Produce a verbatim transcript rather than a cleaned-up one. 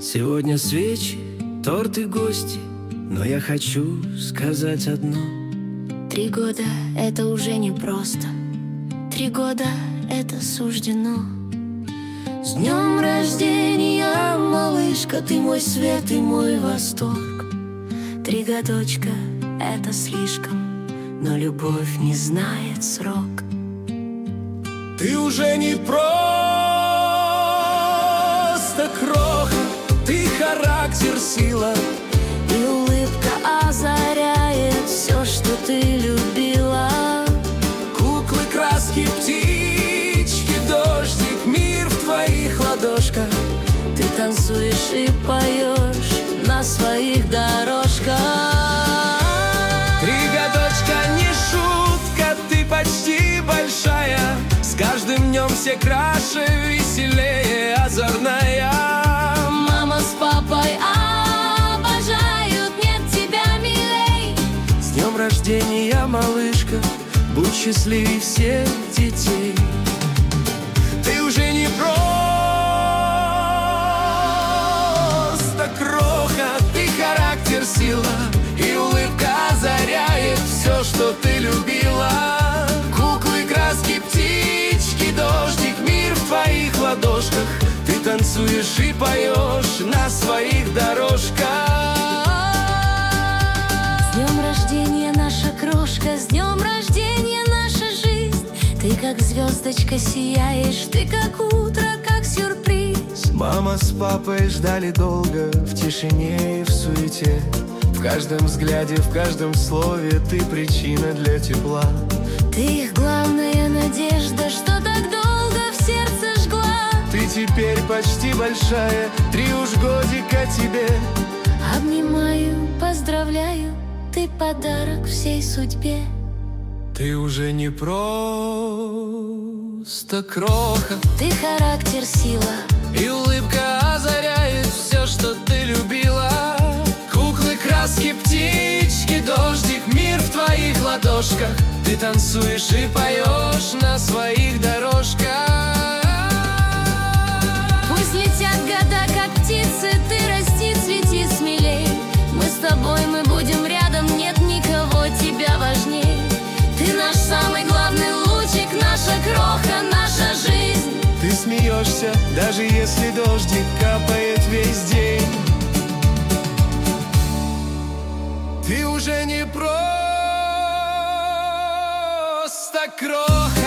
Сегодня свечи, торт и гости, но я хочу сказать одно. Три года — это уже не просто. Три года — это суждено. С днем рождения, малышка, ты мой свет и мой восторг. Три годочка — это слишком, но любовь не знает срок. Ты уже не просто кроха, ты характер, сила. И улыбка озаряет все, что ты любила. Куклы, краски, птички, дождик, мир в твоих ладошках. Ты танцуешь и поешь на своих дорожках. Три годочка не шутка, ты почти большая. С каждым днем все краше, веселее, озорная. Мама с папой обожают, нет тебя милей. С днем рождения, малышка, будь счастливей всех детей. Ты уже не просто кроха, ты характер, сила. И улыбка озаряет все, что ты любила. Куклы, краски, птички, дождик, мир в твоих ладошках. Ты танцуешь и поешь на своих дорожках. С днем рождения, наша крошка, с днем рождения, наша жизнь. Ты как звездочка сияешь, ты как утро, как сюрприз. Мама с папой ждали долго, в тишине и в суете. В каждом взгляде, в каждом слове ты причина для тепла. Ты их главная надежда, что так долго в сердце жгла. Ты теперь почти большая, три уж годика тебе. Обнимаю, поздравляю, ты подарок всей судьбе. Ты уже не просто кроха, ты характер, сила. И улыбка озаряет все, что ты любила. Куклы, краски, птички, дождик, мир в твоих ладошках. Ты танцуешь и поешь на своих дорожках. Пусть летят года, как птицы, ты расти, цвети смелей. Мы с тобой, мы будем рядом, нет никого тебя важней. Ты наш самый главный лучик, наша кроха, наша жизнь. Ты смеешься, даже если дождик капает весь день. Ты уже не просто кроха.